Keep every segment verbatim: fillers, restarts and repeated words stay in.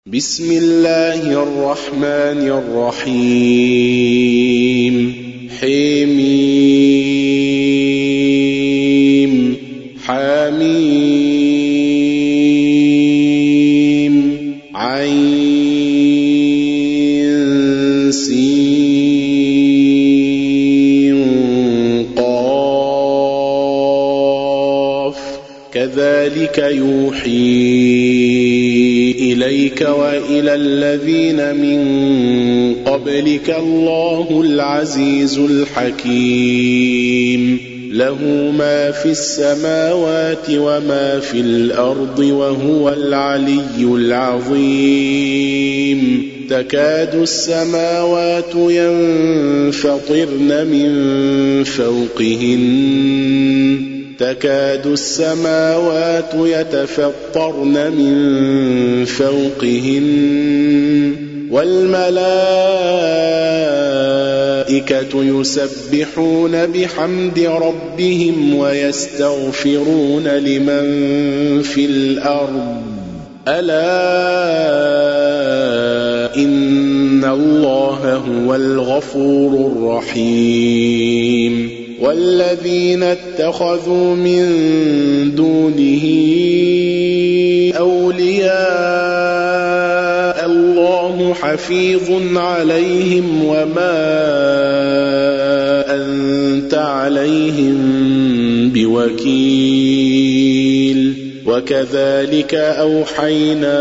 بسم الله الرحمن الرحيم حميم حميم عين سين قاف كذلك يوحي إليك وإلى الذين من قبلك الله العزيز الحكيم له ما في السماوات وما في الأرض وهو العلي العظيم تكاد السماوات ينفطرن من فوقهن تكاد السماوات يتفطرن من فوقهن والملائكة يسبحون بحمد ربهم ويستغفرون لمن في الأرض ألا إن الله هو الغفور الرحيم والذين اتخذوا من دونه أولياء الله حفيظ عليهم وما أنت عليهم بوكيل وكذلك أوحينا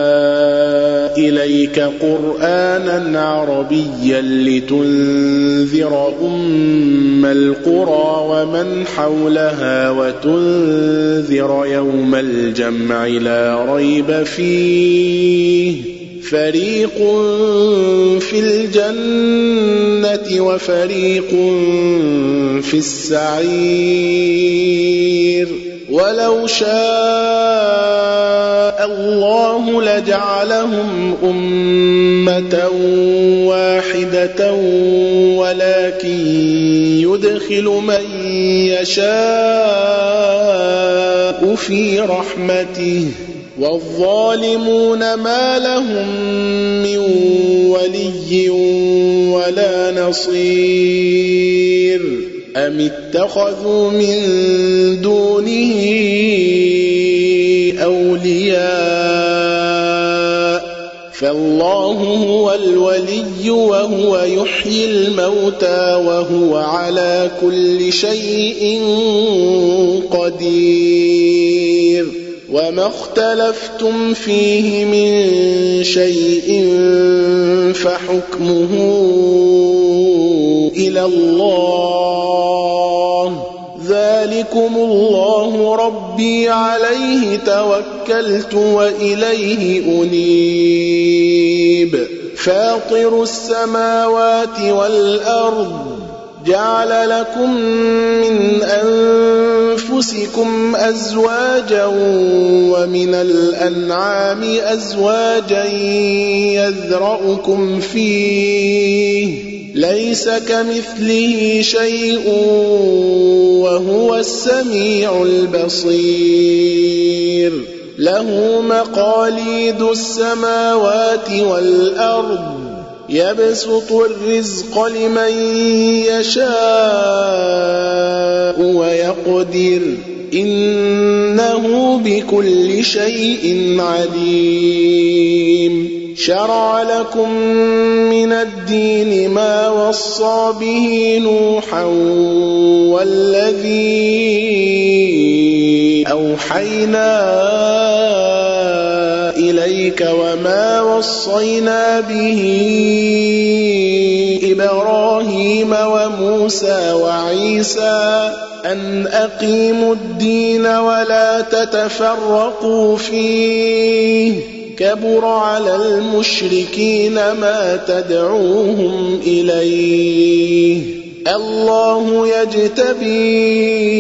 إليك قرآنا عربيا لتنذر أم القرى ومن حولها وتنذر يوم الجمع لا ريب فيه فريق في الجنة وفريق في السعير ولو شاء الله لجعلهم أمة واحدة ولكن يدخل من يشاء في رحمته والظالمون ما لهم من ولي ولا نصير أم اتخذوا من دونه أولياء فالله هو الولي وهو يحيي الموتى وهو على كل شيء قدير وما اختلفتم فيه من شيء فحكمه إلى الله ذلكم الله ربي عليه توكلت وإليه أنيب فاطر السماوات والأرض جعل لكم من أنفسكم أزواجا ومن الأنعام أزواجا يذرأكم فيه ليس كمثله شيء وهو السميع البصير له مقاليد السماوات والأرض يبسط الرزق لمن يشاء ويقدر إنه بكل شيء عليم شرع لكم من الدين ما وصى به نوحا والذي أوحينا إليك وما وصينا به إبراهيم وموسى وعيسى أن أقيموا الدين ولا تتفرقوا فيه كبر على المشركين ما تدعوهم إليه الله يجتبي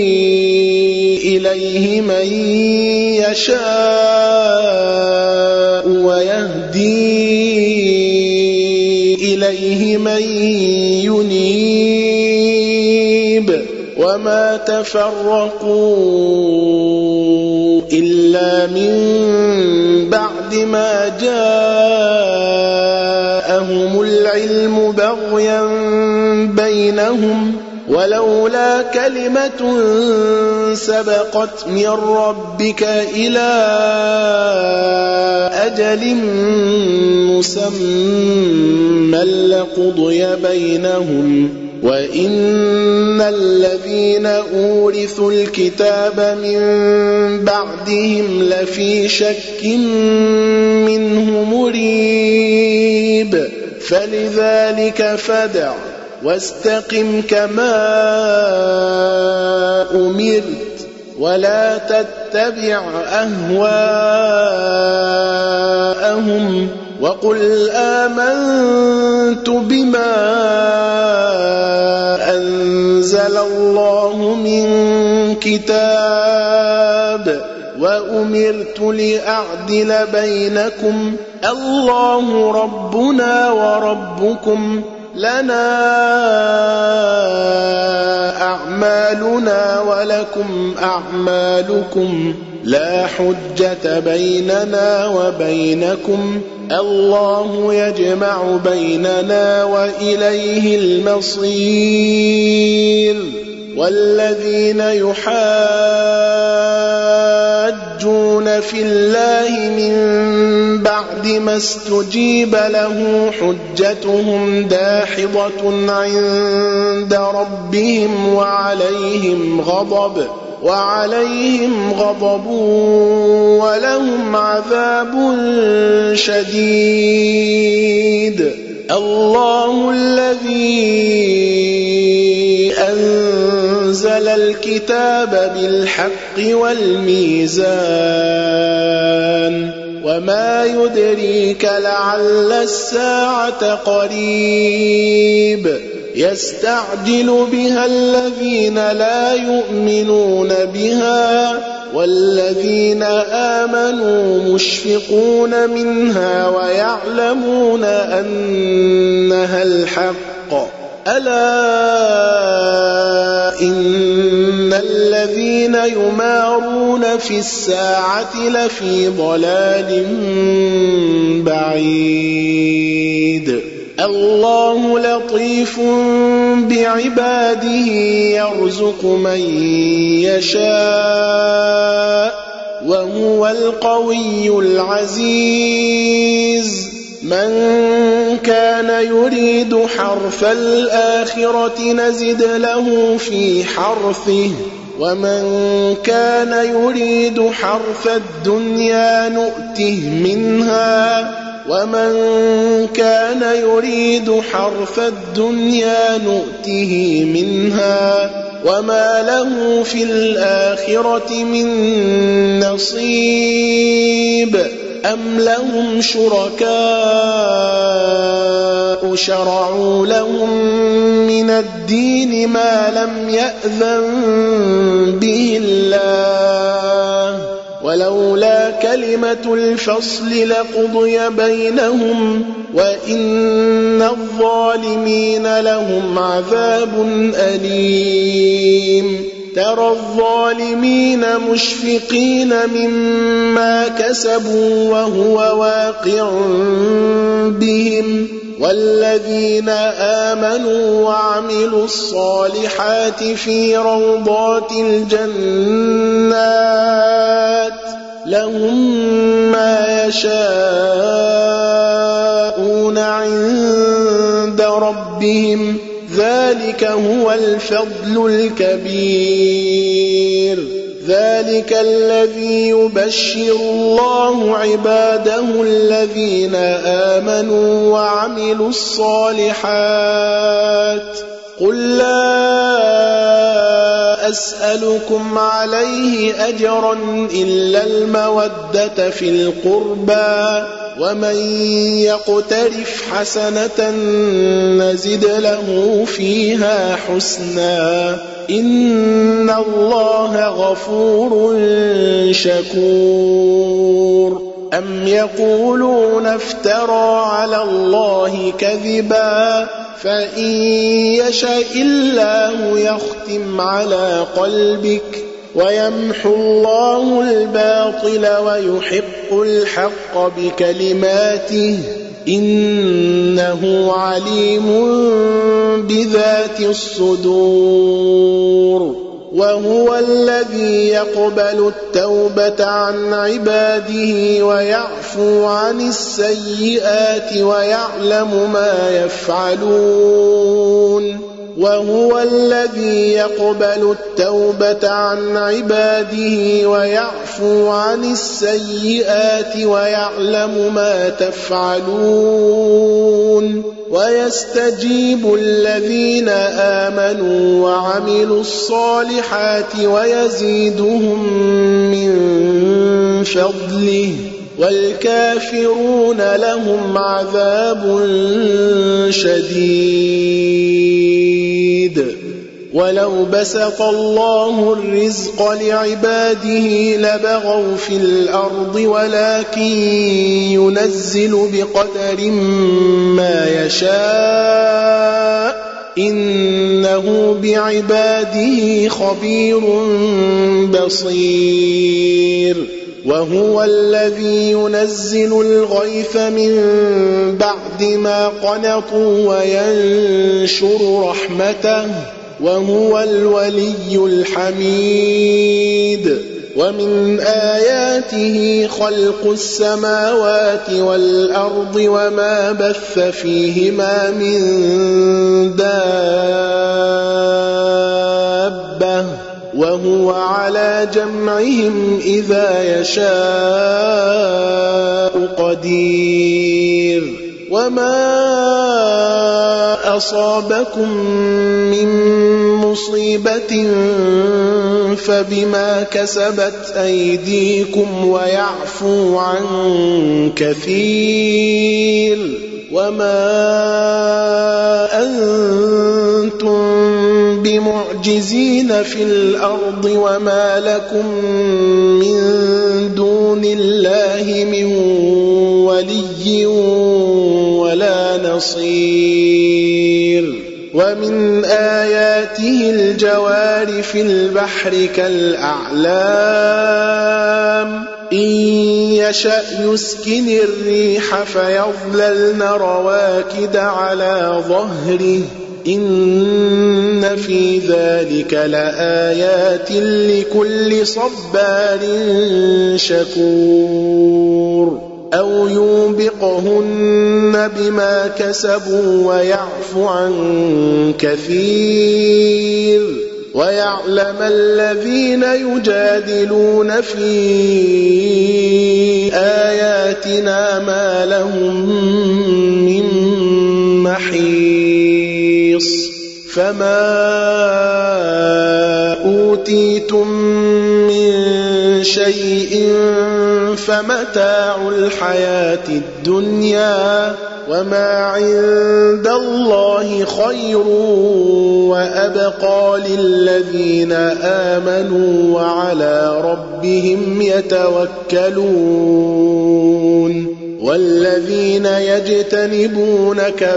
إليه من يشاء ويهدي إليه من ينيب وما تفرقوا إلا من بعد بعد ما جاءهم العلم بغيا بينهم ولولا كلمة سبقت من ربك إلى أجل مسمى لقضي بينهم وإن الذين أورثوا الكتاب من بعدهم لفي شك منه مريب فلذلك فادع واستقم كما أمرت ولا تتبع أهواءهم وقل آمنت بما أنزل الله من كتاب وأمرت لأعدل بينكم الله ربنا وربكم لنا أعمالنا ولكم أعمالكم لا حجة بيننا وبينكم الله يجمع بيننا وإليه المصير والذين يحاجون في الله من بعد ما استجيب له حجتهم داحضة عند ربهم وعليهم غضب وعليهم غضب ولهم عذاب شديد الله الذي أنزل الكتاب بالحق والميزان وما يدريك لعل الساعة قريب يستعجل بها الذين لا يؤمنون بها والذين آمنوا مشفقون منها ويعلمون أنها الحق ألا إن الذين يمارون في الساعة لفي ضلال بعيد الله لطيف بعباده يرزق من يشاء وهو القوي العزيز من كان يريد حرث الآخرة نزد له في حرثه ومن كان يريد حرث الدنيا نؤته منها ومن كان يريد حرث الدنيا نؤته منها وما له في الآخرة من نصيب أم لهم شركاء شرعوا لهم من الدين ما لم يأذن به الله ولولا كلمة الفصل لقضي بينهم وإن الظالمين لهم عذاب أليم ترى الظالمين مشفقين مما كسبوا وهو واقع بهم والذين آمنوا وعملوا الصالحات في روضات الجنات لهم ما يشاءون عند ربهم ذلك هو الفضل الكبير ذلك الذي يبشر الله عباده الذين آمنوا وعملوا الصالحات قل لا أسألكم عليه أجرا إلا المودة في القربى ومن يقترف حسنة نزد له فيها حسنا إن الله غفور شكور أم يقولون افترى على الله كذبا فإن يشاء الله يختم على قلبك ويمحو الله الباطل ويحق الحق بكلماته إنه عليم بذات الصدور وهو الذي يقبل التوبة عن عباده ويعفو عن السيئات ويعلم ما يفعلون وهو الذي يقبل التوبة عن عباده ويعفو عن السيئات ويعلم ما تفعلون ويستجيب الذين آمنوا وعملوا الصالحات ويزيدهم من فضله والكافرون لهم عذاب شديد ولو بسط الله الرزق لعباده لبغوا في الأرض ولكن ينزل بقدر ما يشاء إنه بعباده خبير بصير وهو الذي ينزل الغيث من بعد ما قنطوا وينشر رحمته وهو الولي الحميد ومن آياته خلق السماوات والأرض وما بث فيهما من دابة وهو على جمعهم إذا يشاء قدير وما أصابكم من مصيبة فبما كسبت أيديكم ويعفو عن كثير وما أنتم بمعجزين في الأرض وما لكم من دون الله من ولي ولا نصير ومن آياته الجوار في البحر كالأعلام إن يشأ يسكن الريح فيظللن رواكد على ظهره إن في ذلك لآيات لكل صبار شكور أو يوبقهن بما كسبوا ويعفو عن كثير ويعلم الذين يجادلون في آياتنا ما لهم من محيص فما أوتيتم من شيء فمتاع الحياة الدنيا وما عند الله خير وأبقى للذين آمنوا وعلى ربهم يتوكلون والذين يجتنبون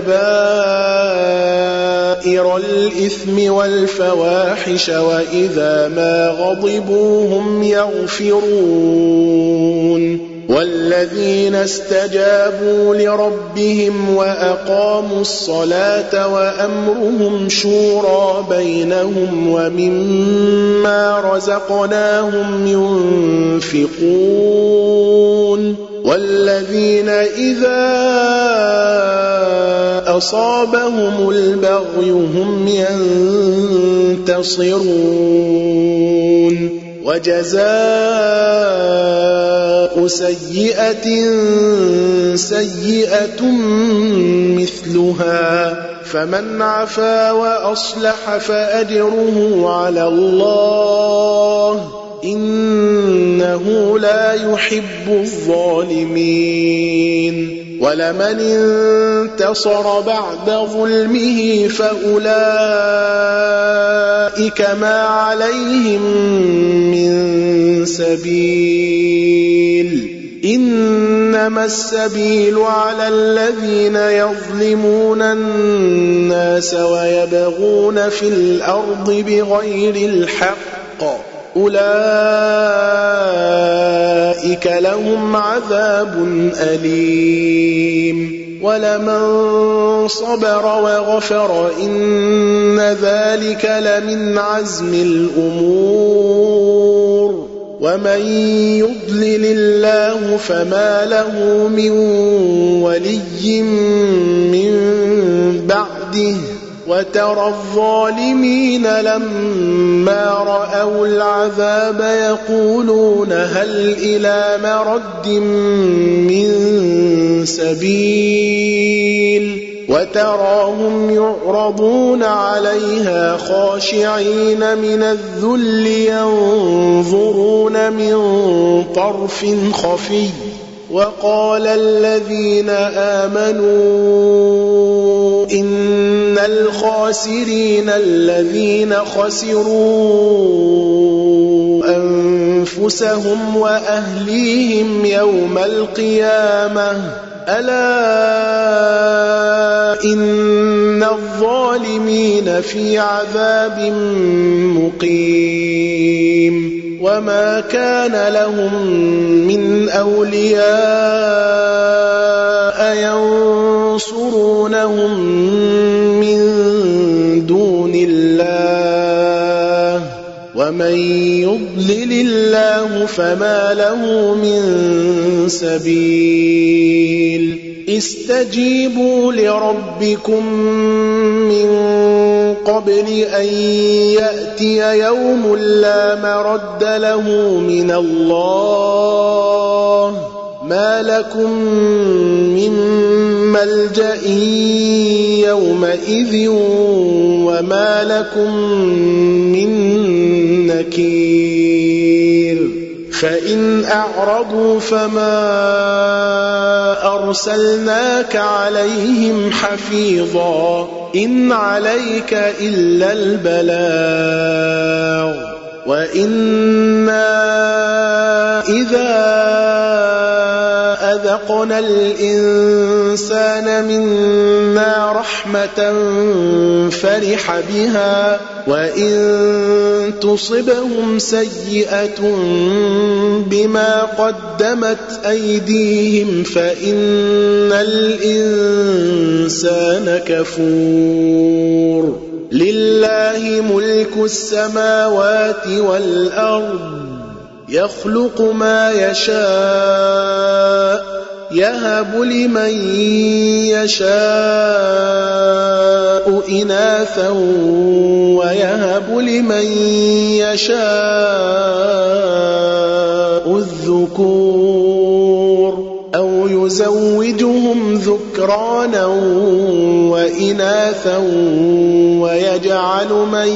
كبائر الإثم والفواحش وإذا ما غضبوا هم يغفرون والذين استجابوا لربهم وأقاموا الصلاة وأمرهم شورى بينهم ومما رزقناهم ينفقون والذين إذا أصابهم البغي هم ينتصرون وجزاء سيئة سيئة مثلها فمن عفا وأصلح فأجره على الله إنه لا يحب الظالمين ولمن انتصر بعد ظلمه فأولئك ما عليهم من سبيل إنما السبيل على الذين يظلمون الناس ويبغون في الأرض بغير الحق أولئك لهم عذاب أليم ولمن صبر وغفر إن ذلك لمن عزم الأمور ومن يضلل الله فما له من ولي من بعده وترى الظالمين لما رأوا العذاب يقولون هل إلى مرد من سبيل وتراهم يعرضون عليها خاشعين من الذل ينظرون من طرف خفي وقال الذين آمنوا إن الخاسرين الذين خسروا أنفسهم وأهليهم يوم القيامة ألا إن الظالمين في عذاب مقيم وما كان لهم من أولياء ينصرونهم من دون الله ومن يضلل الله فما له من سبيل استجيبوا لربكم من قبل أن يأتي يوم لا مرد له من الله ما لكم من ملجأ يومئذ وما لكم من نكير فإن أعرضوا فما أرسلناك عليهم حفيظا إن عليك إلا البلاغ وإنا إذا أذقنا الإنسان منا رحمة فرح بها وإن تصبهم سيئة بما قدمت أيديهم فإن الإنسان كفور لله ملك السماوات والأرض يخلق ما يشاء يهب لمن يشاء إناثا ويهب لمن يشاء الذكور أو يزوجهم ذكرانا وإناثا ويجعل من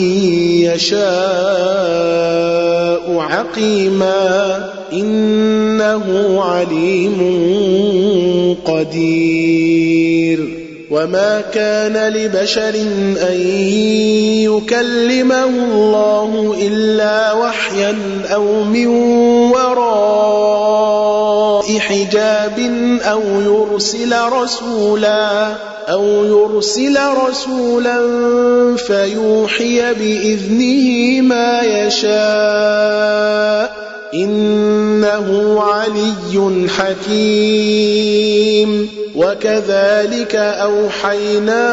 يشاء عقيما إنه عليم قدير وما كان لبشر أن يكلمه الله إلا وحيا أو من وراء حجاب أو يرسل رسولا أو يرسل رسولا فيوحي بإذنه ما يشاء إنه علي حكيم وكذلك أوحينا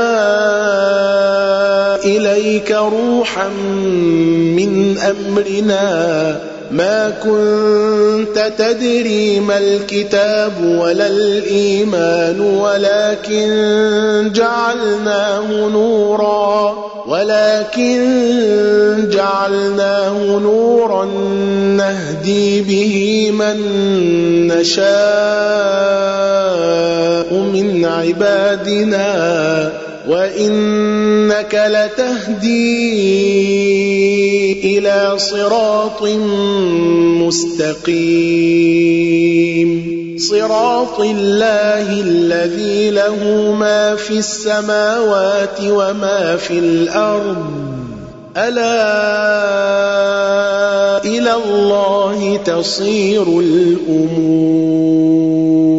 إليك روحا من أمرنا ما كنت تدري ما الكتاب ولا الإيمان ولكن جعلناه نورا ولكن جعلناه نورا نهدي به من نشاء من عبادنا وإنك لتهدي إلى صراط مستقيم صراط الله الذي له ما في السماوات وما في الأرض ألا إلى الله تصير الأمور